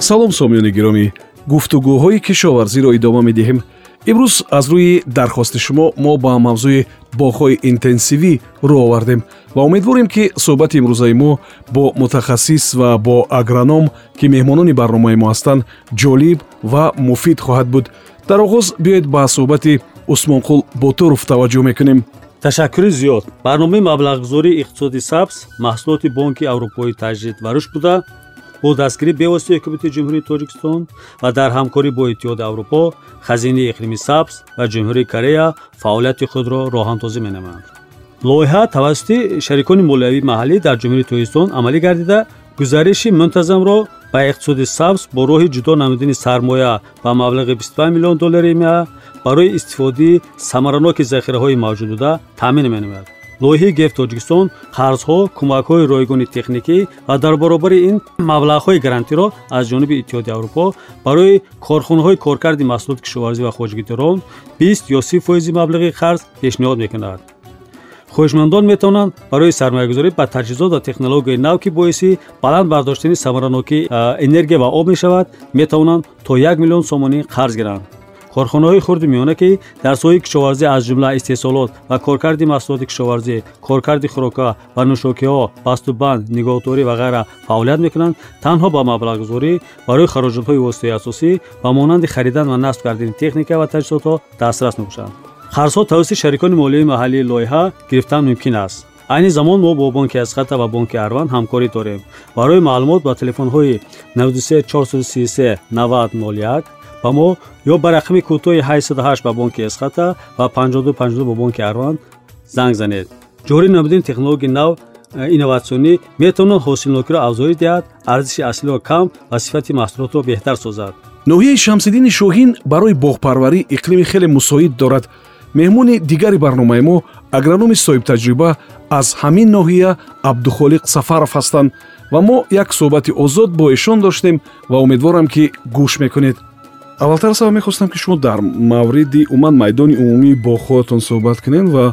салом сомиёни гиромӣ, гуфтугӯҳои кишоварзиро идома медиҳем. имрӯз аз рӯи дархости шумо мо ба мавзӯи боғҳои интенсивӣ рӯ овардем ва умедворем ки суҳбати имрӯзаи мо бо мутахассис ва бо агроном ки меҳмонони барномаи мо ҳастанд ҷолиб ва муфид хоҳад буд. дар оғоз биёед ба суҳбати Усмонқул Ботуров таваҷҷӯҳ мекунем. ташаккури зиёд. барномаи маблағгузории иқтисоди сабз маҳсулоти бонки аврупои таҷдид ва рушд буда бо дастгирии бевоситаи ҳукумати ҷумҳурии Тоҷикистон ва дар ҳамкорӣ бо Иттиҳоди Аврупо, Хазинаи иқлими сабз ва Ҷумҳурии Корея фаъолияти худро роҳандозӣ менамоянд. лоиҳа тавассути шарикони молиявии маҳаллӣ дар Ҷумҳурии Тоҷикистон амалӣ гардида, гузариши мунтазамро ба иқтисоди сабз бо роҳи ҷудо намудани сармоя ба маблағи $25 миллион ИМА барои истифодаи самараноки захираҳои мавҷуд буда таъмин менамояд. лоиҳаи ГЕФ Тоҷикистон қарзҳо, кӯмакҳои ройгони техникӣ ва дар баробари ин маблағҳои гарантиро аз ҷониби Иттиҳоди Аврупо барои корхонаҳои коркарди маҳсулоти кишоварзӣ ва хоҷгирон 20 ё 30% маблағи қарз пешниҳод мекунад. хоҳишмандон метавонанд барои сармоягузорӣ ба таҷҳизот ва технологияи нав ки боиси баланд бардоштани самаранокии энергия ва об мешавад, метавонанд то 1 миллион сомонӣ қарз гиранд. корхонаҳои хурди миёна ки дар соҳаи кишоварзӣ аз ҷумла истеҳсолот ва коркарди маҳсулоти кишоварзӣ, коркарди хӯрока ва нӯшокиҳо, бастубанд, нигоҳдорӣ ва гайра фаъолият мекунанд, танҳо ба маблағгузорӣ барои хароҷотҳои воситаи асосӣ ба монанди харидан ва насб кардани техника ва таҷҳизотҳо дастрас мебошанд. қарзҳо тавассути шарикони молиявии маҳаллии лоиҳа гирифтан мумкин аст. айни замон мо бо бонки Асқата ва бонки Арван ҳамкорӣ дорем. барои маълумот ба телефонҳои 93 433 90 01 ба мо ё ба рақами кӯтоҳи 808 ба бонки Асқата ва 5252 ба бонки Арван занг занед. ҷорӣ намудани технологияи нав инноватсионӣ метавонад ҳосилнокиро афзоиш диҳад, арзиши аслиро кам ва сифати маҳсулотро беҳтар созад. ноҳияи Шамсиддини Шоҳин барои боғпарварӣ иқлими хеле мусоид дорад. меҳмони дигари барномаи мо агрономи соҳибтаҷриба аз ҳамин ноҳия Абдухолиқ Сафаров ҳастанд ва мо як суҳбати озод бо эшон доштем ва умедворам ки гӯш мекунед. аввалтар аз ҳама мехостам ки шумо дар мавриди умуман майдони умумии боғҳоятон суҳбат кунед ва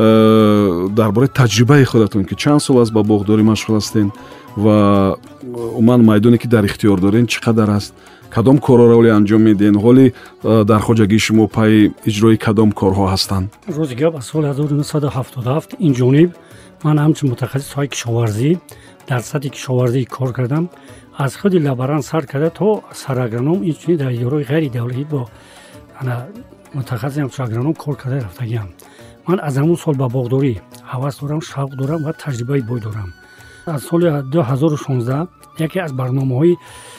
дар бораи таҷрибаи худатон ки чанд сол аст ба боғдорӣ машғул ҳастен ва умуман майдоне ки дар ихтиёр дорен чӣ қадар аст, кадом корҳоро оле анҷом медиҳен, ҳоли дар хоҷагии шумо пайи иҷрои кадом корҳо ҳастанд? рӯзи гап аз соли 1977 инҷониб ман ҳамчун мутахассис ҳои кишоварзӣ дар сатҳи кишоварзӣ кор кардам. аз худи лабаран сар карда то сарагроном инчунин дар идораи ғайри давлатӣ бо мутахассиси ҳамчун агроном кор карда рафтагиам. ман аз ҳамун сол ба боғдорӣ ҳавас дорам, шавқ дорам ва таҷрибаи бой дорам. аз соли 2016 яке аз барномаҳои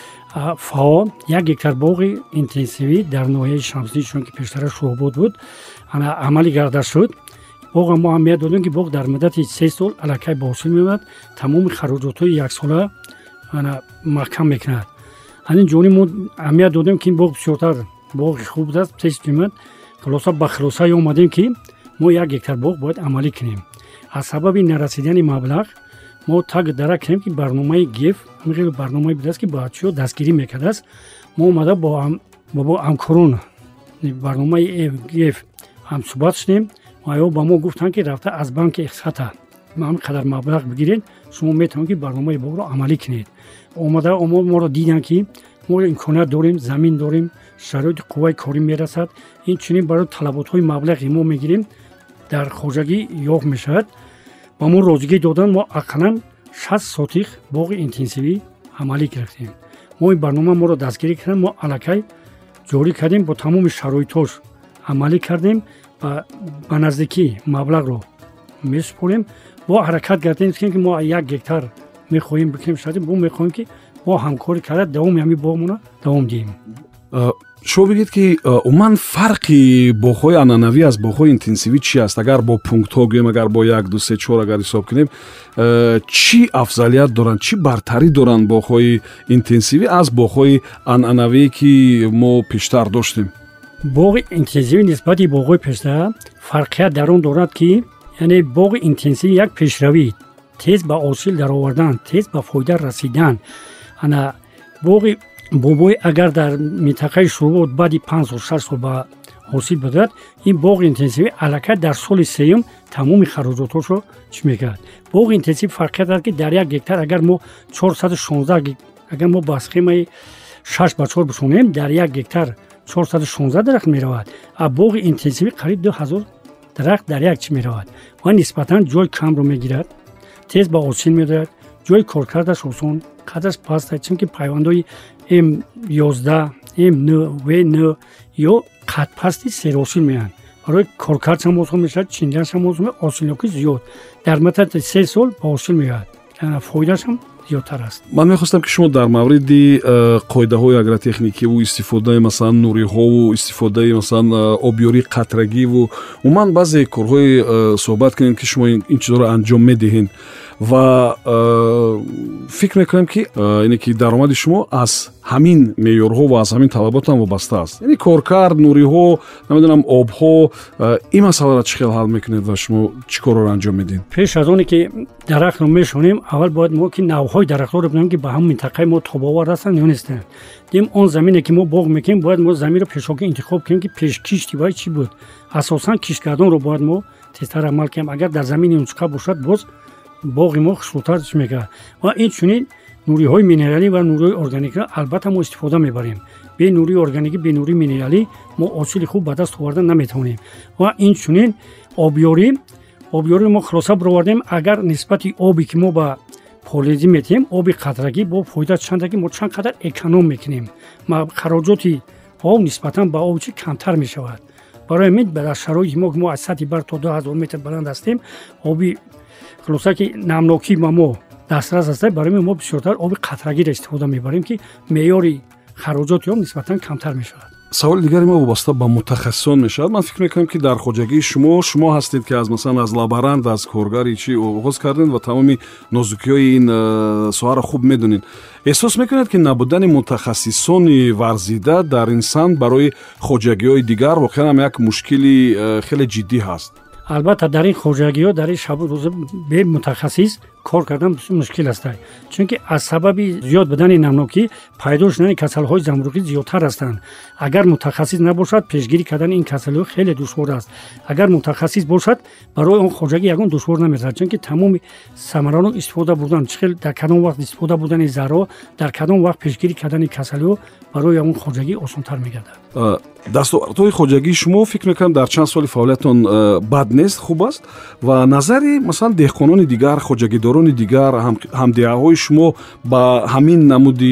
ФАО 1 гектар боғи интенсивӣ дар ноҳияи Шамсиддин Шоҳин ки пештара Шоҳбод буд амалӣ гарда шуд. боғ мо аҳамият додем ки боғ дар муддати 3 сол аллакай ба ҳосил меомад, тамоми хароҷотҳои яксола маҳкам мекунад. аз ин ҷониб мо аҳамият додем ки ин боғ бисёртар боғи хуб аст, тез қимат. хулоса ба хулосае омадем ки мо 1 гектар боғ бояд амалӣ кунем. аз сабаби нарасидани маблағ мо так дарак кунем ки барномаи ГЕФ ҳамин барномаи будааст ки ба чиё дастгирӣ мекардааст. мо омада бо ҳамкорон барномаи ГЕФ ҳамсуҳбат шудем ва ё ба мо гуфтанд ки рафта аз банки Асқата ҳамин қадар маблағ бигиред, шумо метавонед ки барномаи боғро амалӣ кунед. омада моро диданд ки мо имконият дорем, замин дорем, шароити қувваи корӣ мерасад. инчунин барои талаботҳои маблағи мо мегирем дар хоҷагӣ ёфт мешавад. ба мо розигӣ доданд мо ақаллан 60 сотих боғи интенсивӣ амалӣ гирифтем. мо ин барнома моро дастгирӣ кардем, мо аллакай ҷорӣ кардем, бо тамоми шароитош амалӣ кардем ва ба наздикӣ маблағро месупорем. бо ҳаракат гардем ки мо 1 гектар мехоҳем бикунем шадем, бо мехоҳем ки бо ҳамкорӣ карда давоми ҳамин боғмона давом диҳем. шумо бигед ки умуман фарқи боғҳои анъанавӣ аз боғҳои интенсивӣ чӣ аст? агар бо пунктҳо гӯем, агар бо 1 2 3 4 агар ҳисоб кунем, чӣ афзалият доранд, чӣ бартарӣ доранд боғҳои интенсивӣ аз боғҳои анъанавие ки мо пештар доштем? боғи интенсивӣ нисбати боғҳои пештара фарқият дар он дорад ки яъне боғи интенсивӣ як пешравӣ, тез ба ҳосил даровардан, тез ба фоида расидан. боғи бобой агар дар минтақаи Шоҳбод баъди 5 сол 6 сол ба ҳосил бидояд, ин боғи интенсивӣ аллакай дар соли сеюм тамоми хароҷотҳошро чӣ мекард. боғи интенсивӣ фарқият дорад ки дар 1 гектар агар мо 416 агар мо ба схемаи 6 ба 4 бишонем, дар 1 гектар 416 дарахт меравад. А боғи интенсиви қариб 2000 дарахт дар як чӣ меравад ва нисбатан ҷой камро мегирад, тез ба осил медояд, ҷои коркардаш осон, қадраш паст аст, чунки пайвандои М11, М9, В9 ё қадпасти серосил меянд. барои коркард ҳам осон мешавад, чинданаш ҳам осон мешавад, осилнокӣ зиёд. Дар муддати 3 сол ба осил меояд. Фоидаш ҳам зиёдтар аст. ман мехостам ки шумо дар мавриди қоидаҳои агротехникиву истифодаи масалан нуриҳову истифодаи масалан обёрии қатрагиву умуман баъзе корҳои суҳбат кунем ки шумо ин чизоро анҷом медиҳед ва фикр мекунам ки ине ки даромади шумо аз ҳамин меъёрҳо ва аз ҳамин талаботам вобаста аст. Яъне коркард, нуриҳо, намедонам обҳо, ин масъаларо чӣ хел ҳал мекунед ва шумо чӣ корро анҷом медиҳед? Пеш аз оне ки дарахтро мешонем, аввал бояд мо ки навъҳои дарахтҳоро бинем ки ба ҳамин минтақаи мо тобовар ҳастанд ё нестанд. Дим он замине ки мо боғ мекунем, бояд мо заминро пешоки интихоб кунем ки пешкишти вай чӣ буд. Асосан киштгардонро бояд мо тезтар амал кунем. Агар дар замини унчуқа бошад, боз боғи мо хушлутар чӣ мекунад. Ва инчунин нуриҳои минералӣ ва нуриҳои органикро албатта мо истифода мебарем. Бе нурии органикӣ, бе нурии минералӣ мо осили хуб ба даст оварда наметавонем. Ва инчунин обёрӣ мо хулоса бировардем, агар нисбати оби ки мо ба полезӣ метиҳем, оби қатрагӣ бо фоида чанда ки мо чанд қадар эконом мекунем. Хароҷоти об нисбатан ба оби чӣ камтар мешавад. барои ҳамин дар шароити мо ки мо аз сатҳи бар то 2000 метр баланд ҳастем, оби хулоса ки намнокӣ ба мо дастрас аст, барои мо бисёртар оби қатрагиро истифода мебарем ки меъёри хароҷоти об нисбатан камтар мешавад. саволи дигари мо вобаста ба мутахассисон мешавад. Ман фикр мекунам ки дар хоҷагии шумо ҳастед ки аз масалан аз лаборанд, аз коргари чӣ оғоз кардед ва тамоми нозукиҳои ин соҳаро хуб медонед. эҳсос мекунед ки набудани мутахассисони варзида дар инсан барои хоҷагиҳои дигар воқеан ҳам як мушкили хеле ҷиддӣ ҳаст? албатта дар ин хоҷагиҳо дар ин шабу рӯза бе мутахассис кор кардан бисёр мушкил аст, чунки аз сабаби зиёд будани намнокӣ пайдо шудани касалҳои замрӯғӣ зиёдтар ҳастанд. Агар мутахассис набошад, пешгирӣ кардани ин касалиҳо хеле душвор аст. Агар мутахассис бошад, барои он хоҷагӣ ягон душвор намешавад, чунки тамоми самаранок истифода бурдан, чӣ хел дар кадом вақт истифода бурдани зарро, дар кадом вақт пешгирӣ кардани касалиҳо барои ягон хоҷагӣ осонтар мегардад. дастовардҳои хоҷагии шумо фикр мекунам дар чанд соли фаъолиятон бад нест, хуб аст ва назари масалан деҳқонони дигар, хоҷагидорони дигар, ҳамдиҳаҳои шумо ба ҳамин намуди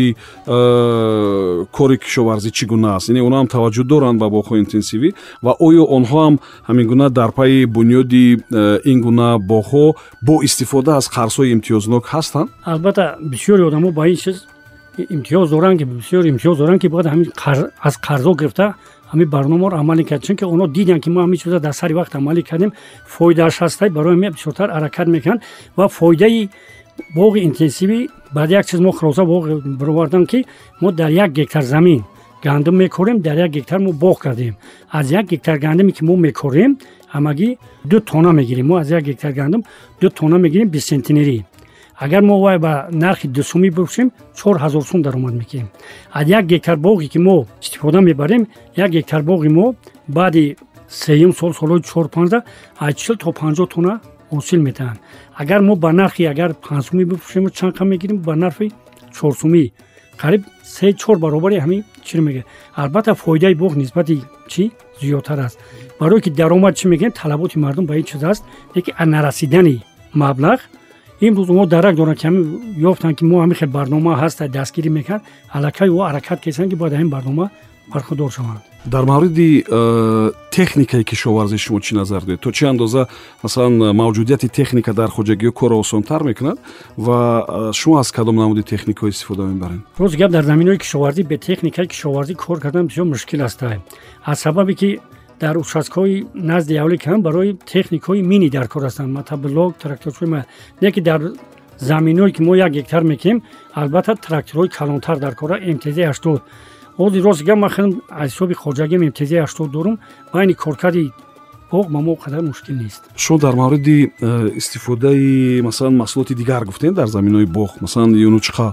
кори кишоварзӣ чӣ гуна аст? Яъне онҳо ҳам таваҷҷӯҳ доранд ба боғҳои интенсивӣ ва оё онҳо ҳам ҳамин гуна дар пайи бунёди ин гуна боғҳо бо истифода аз қарзҳои имтиёзнок ҳастанд? албатта бисёри одамо ба ин чиз имтиёз доранд ки бояд ҳамин аз қарзо гирифта ҳамин барномаро амалӣ кард, чунки онҳо диданд ки мо ҳамин чиза дар сари вақт амалӣ кардем, фоидааш ҳаст, барои ҳамин бисёртар ҳаракат мекунанд ва фоидаи боғи интенсивӣ баъд як чиз мо хулоса бировардем ки мо дар 1 гектар замин гандум мекорем, дар 1 гектар мо боғ кардем. аз 1 гектар гандуме ки мо мекорем ҳамагӣ 2 тонна мегирем. Мо аз 1 гектар гандум 2 тонна мегирем 20 сентинери. Агар мо вай ба нархи дусуми бифурӯшем 4000 сум даромад мекунем. аз 1 гектар боғе ки мо истифода мебарем, 1 гектар боғи мо баъди 3 сол, солҳои 4-15 аз 40 то 50 тонна ҳосил метаванд. Агар мо ба нархи агар 5 суми бифурӯшем, чанд қа мегирем? Ба нархи 4 суми қариб 3-4 баробари ҳамин чӣ мегирем. албатта фоидаи боғ нисбати чӣ зиёдтар аст. барое ки даромад чӣ мегӯем, талаботи мардум ба ин чиз аст, лекин аз нарасидани маблағ имрӯз мо дарак доранд ки ҳамин ёфтанд ки мо ҳамин хел барнома ҳаст, дастгирӣ мекард, аллакай ва ҳаракат карданд ки бояд ҳамин барнома бархудор шаванд. дар мавриди техникаи кишоварзӣ шумо чӣ назар доред? То чӣ андоза масалан мавҷудияти техника дар хоҷагиҳо корро осонтар мекунад ва шумо аз кадом намуди техникаҳо истифода мебаред? рӯз гап дар заминои кишоварзӣ бе техникаи кишоварзӣ кор кардан бисёр мушкил аст, аз сабабе ки дар участкаҳои назди ҳавлӣ кам барои техникаҳои мини дар кор ҳастанд, мотоблок, тракторчӯи неки дар заминҳое ки мо 1 гектар мекунем, албатта тракторҳои калонтар дар кора МТЗ-80. ҳозир рост гап ман хеле аз ҳисоби хоҷагиам МТЗ-80 дорум, байни коркарди боғ ба мо қадар мушкил нест. шумо дар мавриди истифодаи масалан маҳсулоти дигар гуфтед дар заминои боғ, масалан юнучқа,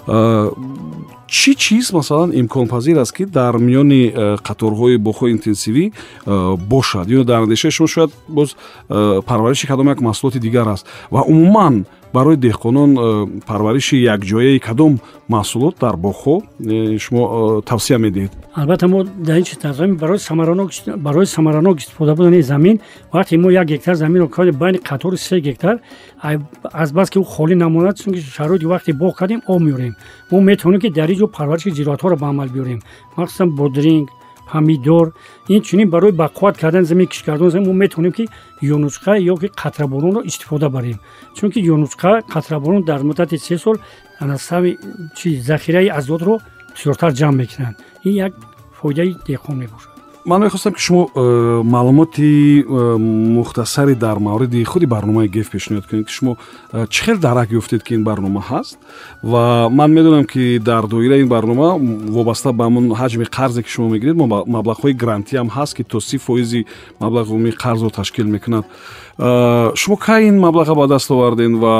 чӣ чиз масалан имконпазир аст ки дар миёни қаторҳои боғҳои интенсивӣ бошад? ё дар андешаи шумо шояд боз парвариши кадом як маҳсулоти дигар аст ва умуман барои деҳқонон парвариши якҷояи кадом маҳсулот дар боғҳо шумо тавсия медиҳед? албатта мо дар ин чиз тарзами барои самаранок истифода будани замин вақте мо 1 гектар заминро кардем байни қатори 3 гектар азбаски ӯ холӣ намонад, чунки шароити вақте боғ кардем об меорем, мо метавонем ки дар ин ҷо парвариши зироатҳоро ба амал биёрем, махсусан бодринг, помидор. Инчунин барои бақувват кардани замин, киш кардани замин мо метавонем ки ёнучқа ё ки қатраборонро истифода барем, чунки ёнучқа қатраборон дар муддати 3 сол сави захираи азотро бисёртар ҷамъ мекунанд. ин як фоидаи деҳқон мебошад. ман мехостам ки шумо маълумоти мухтасаре дар мавриди худи барномаи геф пешниҳод кунед ки шумо чӣ хел дарак ёфтед ки ин барнома ҳаст ва ман медонам ки дар доираи ин барнома вобаста ба ҳамон ҳаҷми қарзе ки шумо мегиред маблағҳои грантӣ ҳам ҳаст ки то 30% маблағ умумии қарзро ташкил мекунад. шумо кай ин маблаға ба даст оварден ва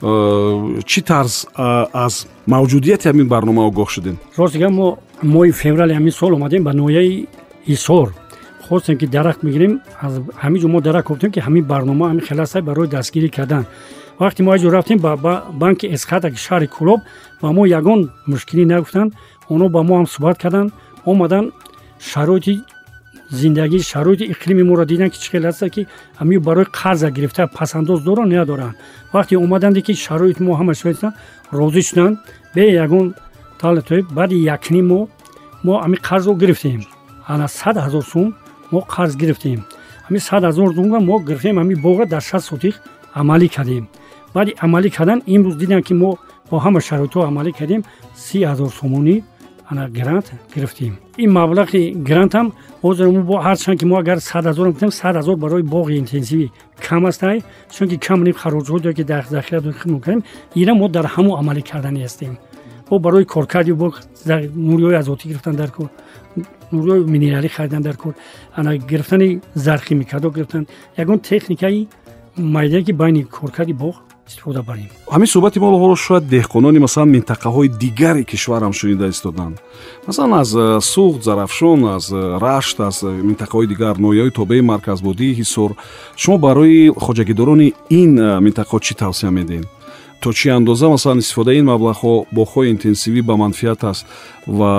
чӣ тарз аз мавҷудияти ҳамин барнома огоҳ шудем? рост дигар мо моҳи феврали ҳамин сол омадем ба ноҳияи ҳисор, хостем ки дарахт мегирем. аз ҳамин ҷо мо дарахт кофтем ки ҳамин барнома ҳамин хеле аст барои дастгирӣ кардан. вақте мо аҷо рафтем ба банки эсхата ки шаҳри Кӯлоб ба мо ягон мушкилӣ нагуфтанд. онҳо ба мо ҳам суҳбат кардан, омадан шароити зиндагӣ, шароити иқлими моро дидан ки чӣ хел аст ки ҳамин барои қарза гирифта пасандоз доранд надоранд. вақте омаданде ки шароити мо ҳама шоиданд, розӣ шуданд, бе ягон талатои баъди якним мо ҳамин қарзро гирифтем. ана 100,000 сум мо қарз гирифтем. ҳамин 100,000 сум мо гирифтем, ҳамин боғро дар 60 сотиқ амалӣ кардем. баъди амалӣ кардан имрӯз дидам ки мо бо ҳама шароитҳо амалӣ кардем, 30,000 сомонӣ ана грант гирифтем. ин маблағи грант ҳам ҳозир мо ҳарчанд ки мо агар 100,000 гирифтем, 100,000 барои боғи интенсивӣ кам аст, чунки кам ним хароҷоте ки дар захира дохил мекунем, ина мо дар ҳамон амалӣ кардани ҳастем. мо барои коркарди боғ нуриҳои азотӣ гирифтан дар кор, нуриҳои минералӣ харидан дар кор, ана гирифтани зархи микадо гирифтан, ягон техникаи майдае ки байни коркарди боғ истифода барем. ҳамин суҳбати моро шояд деҳқонони масалан минтақаҳои дигари кишварам шунида истоданд. масалан аз Суғд, Зарафшон, аз Рашт, аз минтақаҳои дигар, ноҳияҳои тобеи Марказбодии Ҳисор, шумо барои хоҷагидорони ин минтақаҳо чӣ тавсия медиҳед? то чӣ андоза масалан истифодаи ин маблағҳо боғҳои интенсивӣ ба манфиат аст ва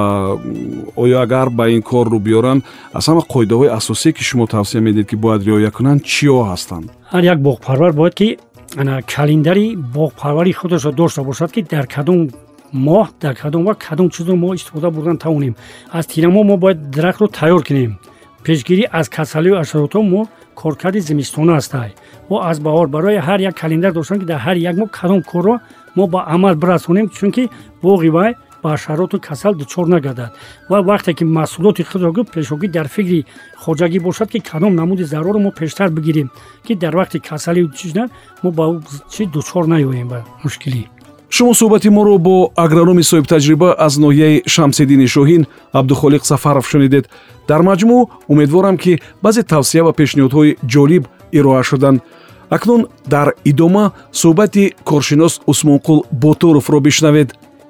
оё агар ба ин кор рӯ биёранд, аз ҳама қоидаҳои асосие ки шумо тавсия медиҳед ки бояд риоя кунанд чиё ҳастанд? ҳар як боғпарвар бояд ки календари боғпарвари худашро дошта бошад ки дар кадом моҳ, дар кадом вақт кадом чизро мо истифода бурдан тавонем. аз тирамо мо бояд дарахтро тайёр кунем. пешгирӣ аз касалию ҳашаротҳо мо коркарди зимистона ҳастай. мо аз баҳор барои ҳар як календар доштем ки дар ҳар як моҳ кадом корро мо ба амал бирасонем, чунки боғи вай ба ҳашароту касал дучор нагардад. ва вақте ки маҳсулоти худро пешогӣ дар фикри хоҷагӣ бошад ки кадом намуди зарроро мо пештар бигирем ки дар вақти касалӣ чидан мо ба чи дучор наёем ба мушкилӣ. шумо суҳбати моро бо агрономи соҳибтаҷриба аз ноҳияи Шамсиддини Шоҳин Абдухолиқ Сафаров шунидед. дар маҷмӯъ умедворам ки баъзе тавсия ва пешниҳодҳои ҷолиб ироа шуданд. акнун дар идома суҳбати коршинос Усмонқул Ботуровро бишнавед.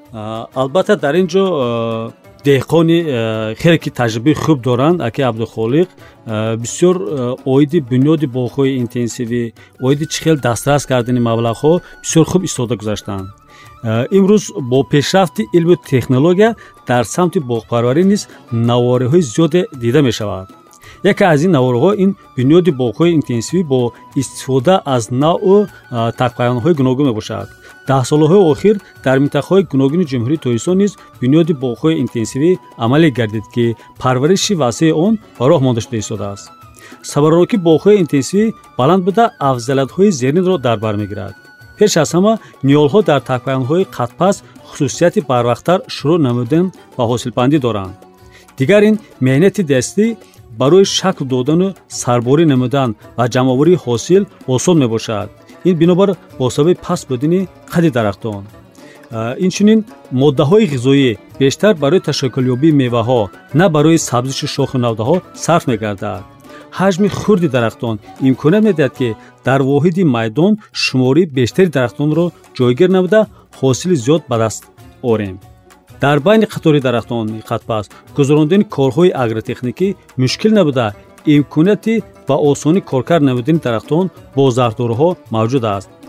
албатта дар ин ҷо деҳқони хеле ки таҷрибаи хуб доранд, аки Абдухолиқ бисёр оиди бунёди боғҳои интенсивӣ, оиди чӣ хел дастрас кардани маблағҳо бисёр хуб истода гузаштанд. имрӯз бо пешрафти илму технология дар самти боғпарварӣ низ навораҳои зиёде дида мешавад. яке аз ин навораҳо ин бунёди боғҳои интенсивӣ бо истифода аз навъу такпайвандҳои гуногун мебошад. дар солҳои охир дар минтақаҳои гуногуни ҷумҳурии Тоҷикистон низ бунёди боғҳои интенсивӣ амале гардид ки парвариши васеъи он ба роҳ монда шуда истодааст. сабарроки боғҳои интенсивӣ баланд буда афзалиятҳои зеринро дар бар мегирад. пеш аз ҳама ниёлҳо дар такпайвандҳои қадпас хусусияти барвақттар шурӯъ намудан ва ҳосилпандӣ доранд. дигар ин меҳнати дастӣ барои шакл додану сарборӣ намудан ва ҷамъоварии ҳосил осон мебошад. ин бинобар бо сабаби паст будани қадди дарахтон. инчунин моддаҳои ғизоӣ бештар барои ташаккулёбии меваҳо, на барои сабзиши шоху навдаҳо сарф мегардад. ҳаҷми хурди дарахтон имконият медиҳад ки дар воҳиди майдон шумори бештари дарахтонро ҷойгир намуда ҳосили зиёд ба даст орем. дар байни қатори дарахтони қадпас гузарондани корҳои агротехникӣ мушкил набуда имконияти ва осони коркар намудани дарахтон бо зархдоруҳо мавҷуд аст.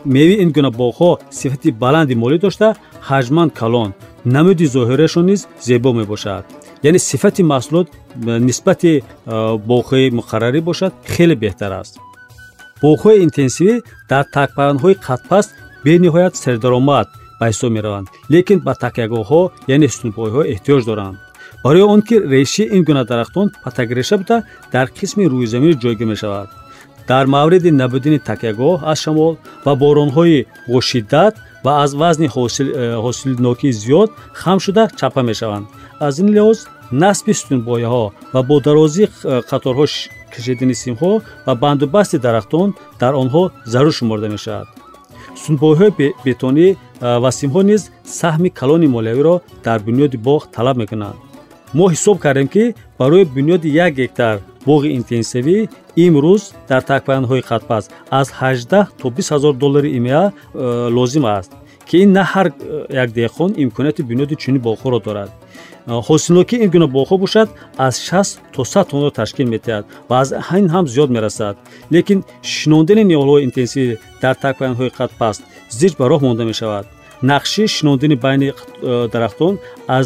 мевии ин гуна боғҳо сифати баланди молӣ дошта, ҳаҷман калон, намуди зоҳирашон низ зебо мебошад. яъне сифати маҳсулот нисбати боғҳои муқаррарӣ бошад, хеле беҳтар аст. боғҳои интенсивӣ дар такпаҳанҳои қадпаст бениҳоят сердаромад ба ҳисоб мераванд, лекин ба такягоҳҳо яъне ҳуснбойҳо эҳтиёҷ доранд. барои он ки реши ин гуна дарахтон патакреша буда дар қисми рӯи замин ҷойгир мешавад. дар мавриди набудани такягоҳ аз шамол ва боронҳои бошиддат ва аз вазни ҳосилнокии зиёд хам шуда чапа мешаванд. аз ин лиҳоз насби ҳуснбойҳо ва бо дарозии қаторҳо кашидани симҳо ва бандубасти дарахтон дар онҳо зарур шуморда мешавад. ҳуснбойҳои бетонӣ ва симҳо низ саҳми калони молиявиро дар бунёди боғ талаб мекунанд. мо ҳисоб кардем ки барои бунёди 1 гектар боғи интенсивӣ имрӯз дар такпаҳанҳои қадпаст аз 18 то 20 ҳазор доллари имеа лозим аст, ки ин на ҳар як деҳқон имконияти бунёди чунин боғҳоро дорад. ҳосилнокии ин гуна боғҳо бошад аз 60 то 100 тоннаро ташкил метиҳад ва аз ин ҳам зиёд мерасад. лекин шинондани ниҳолҳои интенсивӣ дар такпаҳанҳои қадпаст зич ба роҳ монда мешавад. нақши шинондани байни дарахтон аз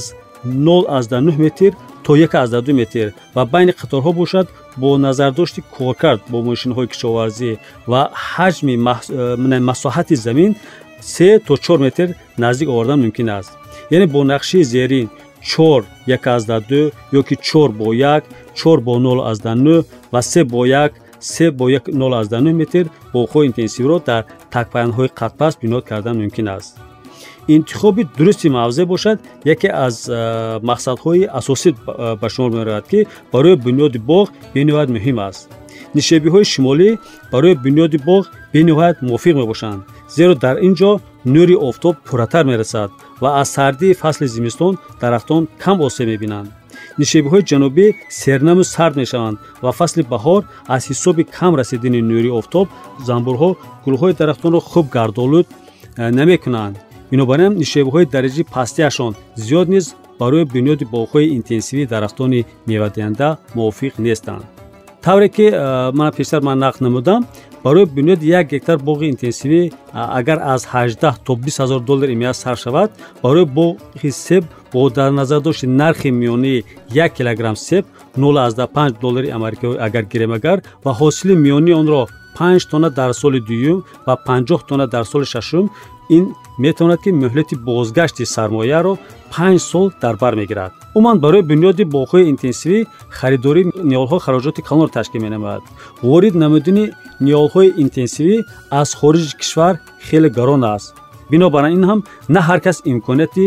0,9 метр то 1,2 метр ва байни қаторҳо бошад бо назардошти коркард бо мошинҳои кишоварзӣ ва ҳаҷми масоҳати замин 3 то 4 метр наздик овардан мумкин аст. яъне бо нақши зерин 4 1,2 ёки 4 бо 1, 4 бо 0,9 ва 3 бо 1, 3 бо 0,9 метр боғҳои интенсивро дар такпаҳанҳои қадпаст бинёд кардан мумкин аст. интихоби дурусти мавзеъ бошад яке аз мақсадҳои асосӣ ба шумор меравад, ки барои бунёди боғ бениҳоят муҳим аст. нишебиҳои шимолӣ барои бунёди боғ бениҳоят мувофиқ мебошанд, зеро дар ин ҷо нури офтоб пурратар мерасад ва аз сардии фасли зимистон дарахтон кам осеб мебинанд. нишебиҳои ҷанубӣ сернаму сард мешаванд ва фасли баҳор аз ҳисоби кам расидани нури офтоб занбурҳо гулҳои дарахтонро хуб гардолуд намекунанд. бинобар ин нишебиҳои дараҷаи пастиашон зиёд низ барои бунёди боғҳои интенсивии дарахтони мевадиҳанда мувофиқ нестанд. тавре ки ман пештар нақл намудам, барои бунёди 1 гектар боғи интенсивӣ агар аз 18 то 20 ҳазор доллар имеа сар шавад, барои боғи себ бо дар назардошти нархи миёнии 1 килограмм себ 0,5 доллари амрикоӣ агар гирем агар ва ҳосили миёнии онро 5 тонна дар соли дуюм ва 50 тонна дар соли шашум, ин метавонад ки муҳлати бозгашти сармояро 5 сол дар бар мегирад. умуман барои бунёди боғҳои интенсивӣ харидории ниҳолҳо хароҷоти калонро ташкил менамояд. ворид намудани ниҳолҳои интенсивӣ аз хориҷи кишвар хеле гарон аст. бинобар ин ҳам на ҳар кас имконияти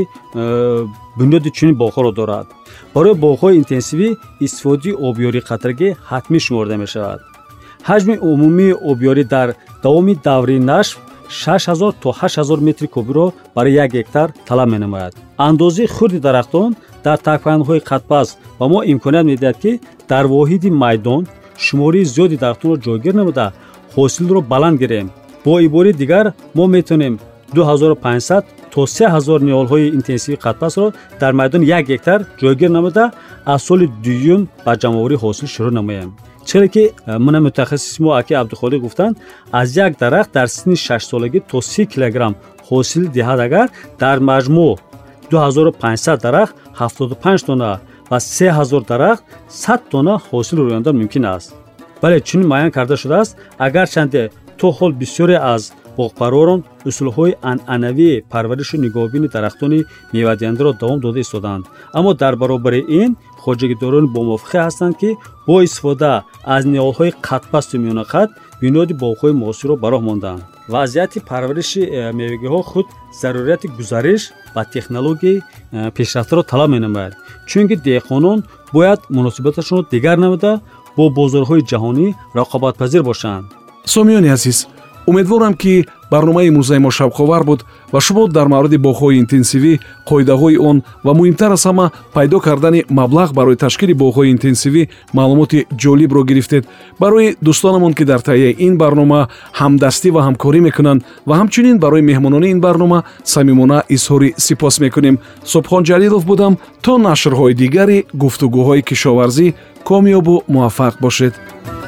бунёди чунин боғҳоро дорад. барои боғҳои интенсивӣ истифодаи обёрии қатрагӣ ҳатмӣ шуморда мешавад. ҳаҷми умумии обёрӣ дар давоми даври нашв 6000 то 8000 метри кубиро барои 1 гектар талаб менамояд. андозаи хурди дарахтон дар такпаҳанҳои қадпаст ба мо имконият медиҳад ки дар воҳиди майдон шумории зиёди дарахтонро ҷойгир намуда ҳосилро баланд гирем. бо ибораи дигар мо метавонем 2500 то 3000 ниҳолҳои интенсивии қадпастро дар майдони 1 гектар ҷойгир намуда аз соли дуюм ба ҷамъоварии ҳосил шурӯъ намоем. чаро ки мана мутахассиси мо аки Абдухолиқ гуфтанд, аз як дарахт дар синни 6 солагӣ то 30 килограмм ҳосил диҳад агар дар маҷмӯъ 2500 дарахт 75 тонна ва 3000 дарахт 100 тонна ҳосил рӯяндан мумкин аст. бале чунин муайян карда шудааст, агарчанде то ҳол бисёре аз боғпарворон усулҳои анъанавии парваришу нигоҳубини дарахтони мевадиҳандаро давом дода истоданд, аммо дар баробари ин хоҷагидорони бомувофиқе ҳастанд, ки бо истифода аз ниҳолҳои қадпасту миёнақад бунёди боғҳои муосирро ба роҳ мондаанд. вазъияти парвариши мевагиҳо худ зарурияти гузариш ба технологияи пешрафтаро талаб менамояд, чунки деҳқонон бояд муносибаташонро дигар намуда бо бозорҳои ҷаҳонӣ рақобатпазир бошанд. сомиёни азиз, умедворам ки барномаи имрӯзаи мо шавқовар буд ва шумо дар мавриди боғҳои интенсивӣ, қоидаҳои он ва муҳимтар аз ҳама пайдо кардани маблағ барои ташкили боғҳои интенсивӣ маълумоти ҷолибро гирифтед. барои дӯстонамон ки дар таҳияи ин барнома ҳамдастӣ ва ҳамкорӣ мекунанд ва ҳамчунин барои меҳмонони ин барнома самимона изҳори сипос мекунем. Субҳон Ҷалилов будам. то нашрҳои дигари гуфтугӯҳои кишоварзӣ комёбу муваффақ бошед.